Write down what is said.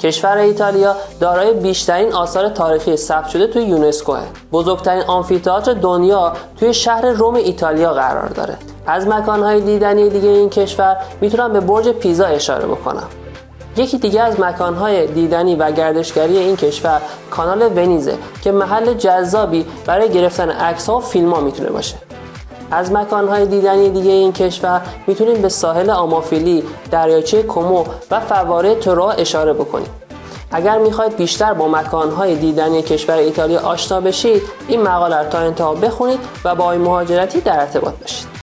کشور ایتالیا دارای بیشترین آثار تاریخی ثبت شده توی یونسکو. بزرگترین آمفی‌تئاتر دنیا توی شهر روم ایتالیا قرار داره. از مکان‌های دیدنی دیگه این کشور میتونم به برج پیزا اشاره بکنم. یکی دیگه از مکان‌های دیدنی و گردشگری این کشور کانال ونیزه که محل جذابی برای گرفتن عکس‌ها و فیلم‌ها میتونه باشه. از مکان‌های دیدنی دیگه این کشور میتونیم به ساحل آمافیلی، دریاچه کومو و فواره تورو اشاره بکنیم. اگر میخواید بیشتر با مکان‌های دیدنی کشور ایتالیا آشنا بشید، این مقاله رو تا انتها بخونید و با آقای مهاجرتی در ارتباط باشید.